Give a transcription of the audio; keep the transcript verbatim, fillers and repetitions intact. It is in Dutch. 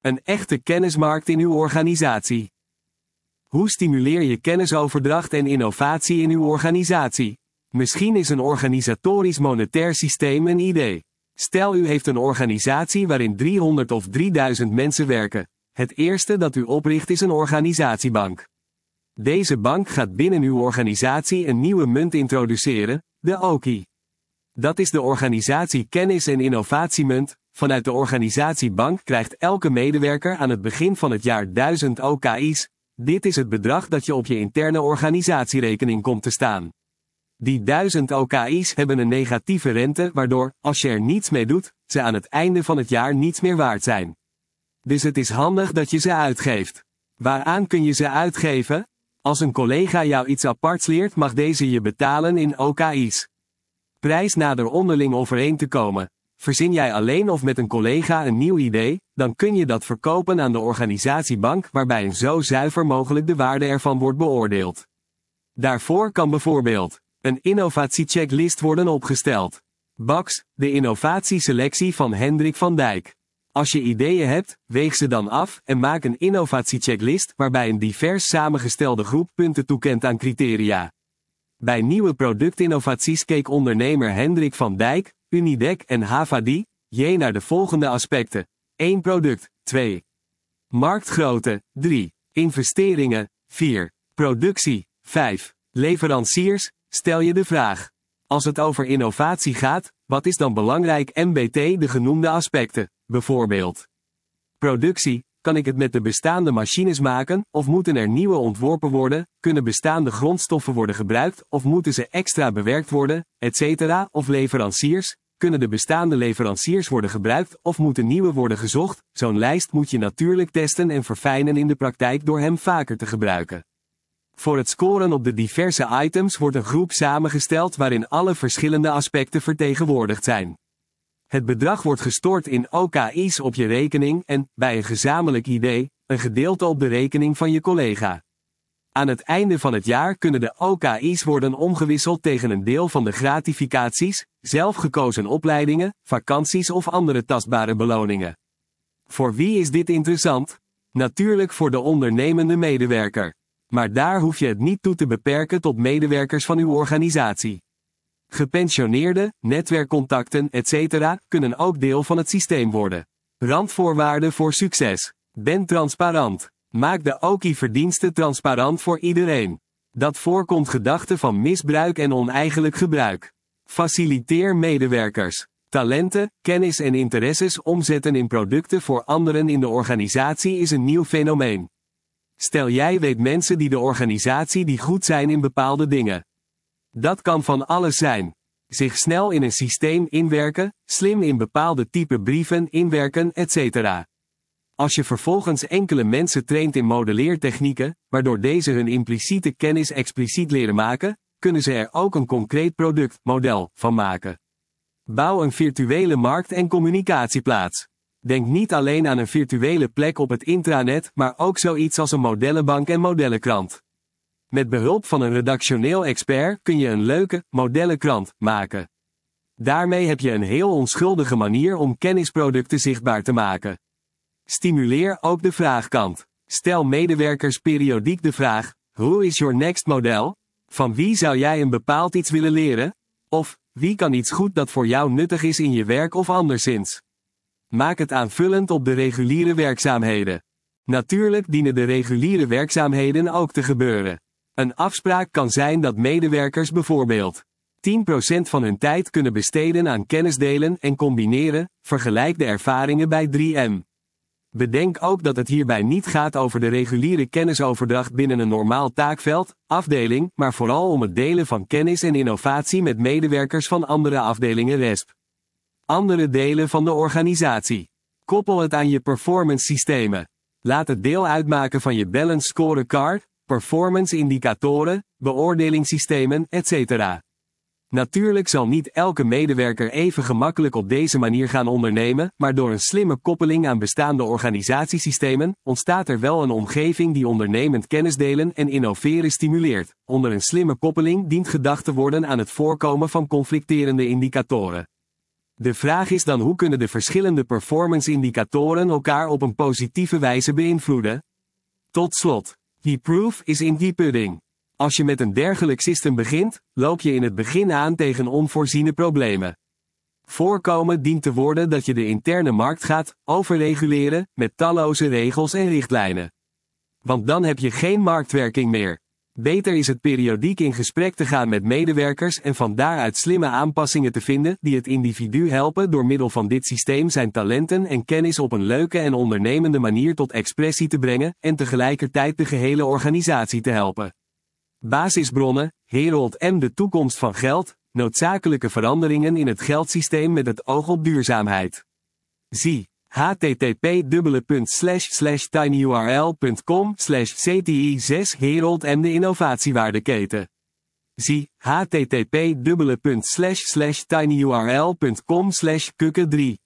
Een echte kennismarkt in uw organisatie. Hoe stimuleer je kennisoverdracht en innovatie in uw organisatie? Misschien is een organisatorisch monetair systeem een idee. Stel u heeft een organisatie waarin driehonderd of drieduizend mensen werken. Het eerste dat u opricht is een organisatiebank. Deze bank gaat binnen uw organisatie een nieuwe munt introduceren, de O K I. Dat is de organisatie Kennis- en Innovatiemunt. Vanuit de organisatiebank krijgt elke medewerker aan het begin van het jaar duizend O K I's. Dit is het bedrag dat je op je interne organisatierekening komt te staan. Die duizend O K I's hebben een negatieve rente, waardoor, als je er niets mee doet, ze aan het einde van het jaar niets meer waard zijn. Dus het is handig dat je ze uitgeeft. Waaraan kun je ze uitgeven? Als een collega jou iets aparts leert, mag deze je betalen in O K I's. Prijs nader onderling overeen te komen. Verzin jij alleen of met een collega een nieuw idee, dan kun je dat verkopen aan de organisatiebank, waarbij een zo zuiver mogelijk de waarde ervan wordt beoordeeld. Daarvoor kan bijvoorbeeld een innovatiechecklist worden opgesteld. B A X, de innovatieselectie van Hendrik van Dijk. Als je ideeën hebt, weeg ze dan af en maak een innovatiechecklist waarbij een divers samengestelde groep punten toekent aan criteria. Bij nieuwe productinnovaties keek ondernemer Hendrik van Dijk, Unidec en Havadi, J naar de volgende aspecten. één Product, twee Marktgrootte, drie Investeringen, vier Productie, vijf Leveranciers. Stel je de vraag. Als het over innovatie gaat, wat is dan belangrijk? M B T de genoemde aspecten, bijvoorbeeld. Productie, kan ik het met de bestaande machines maken, of moeten er nieuwe ontworpen worden, kunnen bestaande grondstoffen worden gebruikt, of moeten ze extra bewerkt worden, et cetera. Of leveranciers, kunnen de bestaande leveranciers worden gebruikt, of moeten nieuwe worden gezocht? Zo'n lijst moet je natuurlijk testen en verfijnen in de praktijk door hem vaker te gebruiken. Voor het scoren op de diverse items wordt een groep samengesteld waarin alle verschillende aspecten vertegenwoordigd zijn. Het bedrag wordt gestort in O K I's op je rekening en, bij een gezamenlijk idee, een gedeelte op de rekening van je collega. Aan het einde van het jaar kunnen de O K I's worden omgewisseld tegen een deel van de gratificaties, zelfgekozen opleidingen, vakanties of andere tastbare beloningen. Voor wie is dit interessant? Natuurlijk voor de ondernemende medewerker. Maar daar hoef je het niet toe te beperken tot medewerkers van uw organisatie. Gepensioneerden, netwerkcontacten, et cetera kunnen ook deel van het systeem worden. Randvoorwaarden voor succes. Ben transparant. Maak de O K I-verdiensten transparant voor iedereen. Dat voorkomt gedachten van misbruik en oneigenlijk gebruik. Faciliteer medewerkers. Talenten, kennis en interesses omzetten in producten voor anderen in de organisatie is een nieuw fenomeen. Stel jij weet mensen die de organisatie die goed zijn in bepaalde dingen. Dat kan van alles zijn. Zich snel in een systeem inwerken, slim in bepaalde type brieven inwerken, et cetera. Als je vervolgens enkele mensen traint in modelleertechnieken, waardoor deze hun impliciete kennis expliciet leren maken, kunnen ze er ook een concreet product, model, van maken. Bouw een virtuele markt- en communicatieplaats. Denk niet alleen aan een virtuele plek op het intranet, maar ook zoiets als een modellenbank en modellenkrant. Met behulp van een redactioneel expert kun je een leuke modellenkrant maken. Daarmee heb je een heel onschuldige manier om kennisproducten zichtbaar te maken. Stimuleer ook de vraagkant. Stel medewerkers periodiek de vraag: Who is your next model? Van wie zou jij een bepaald iets willen leren? Of, wie kan iets goed dat voor jou nuttig is in je werk of anderszins? Maak het aanvullend op de reguliere werkzaamheden. Natuurlijk dienen de reguliere werkzaamheden ook te gebeuren. Een afspraak kan zijn dat medewerkers bijvoorbeeld tien procent van hun tijd kunnen besteden aan kennisdelen en combineren, vergelijk de ervaringen bij drie M. Bedenk ook dat het hierbij niet gaat over de reguliere kennisoverdracht binnen een normaal taakveld, afdeling, maar vooral om het delen van kennis en innovatie met medewerkers van andere afdelingen R E S P. Andere delen van de organisatie. Koppel het aan je performance systemen. Laat het deel uitmaken van je balance scorecard, performance indicatoren, beoordelingssystemen, et cetera. Natuurlijk zal niet elke medewerker even gemakkelijk op deze manier gaan ondernemen, maar door een slimme koppeling aan bestaande organisatiesystemen, ontstaat er wel een omgeving die ondernemend kennisdelen en innoveren stimuleert. Onder een slimme koppeling dient gedacht te worden aan het voorkomen van conflicterende indicatoren. De vraag is dan, hoe kunnen de verschillende performance-indicatoren elkaar op een positieve wijze beïnvloeden? Tot slot, the proof is in the pudding. Als je met een dergelijk systeem begint, loop je in het begin aan tegen onvoorziene problemen. Voorkomen dient te worden dat je de interne markt gaat overreguleren met talloze regels en richtlijnen. Want dan heb je geen marktwerking meer. Beter is het periodiek in gesprek te gaan met medewerkers en van daaruit slimme aanpassingen te vinden die het individu helpen door middel van dit systeem zijn talenten en kennis op een leuke en ondernemende manier tot expressie te brengen en tegelijkertijd de gehele organisatie te helpen. Basisbronnen, Harold M. De toekomst van geld, noodzakelijke veranderingen in het geldsysteem met het oog op duurzaamheid. Zie h t t p slash slash tinyurl punt com slash c t i zes Harold M. De innovatiewaardeketen. Zie h t t p slash slash tinyurl punt com slash kukke drie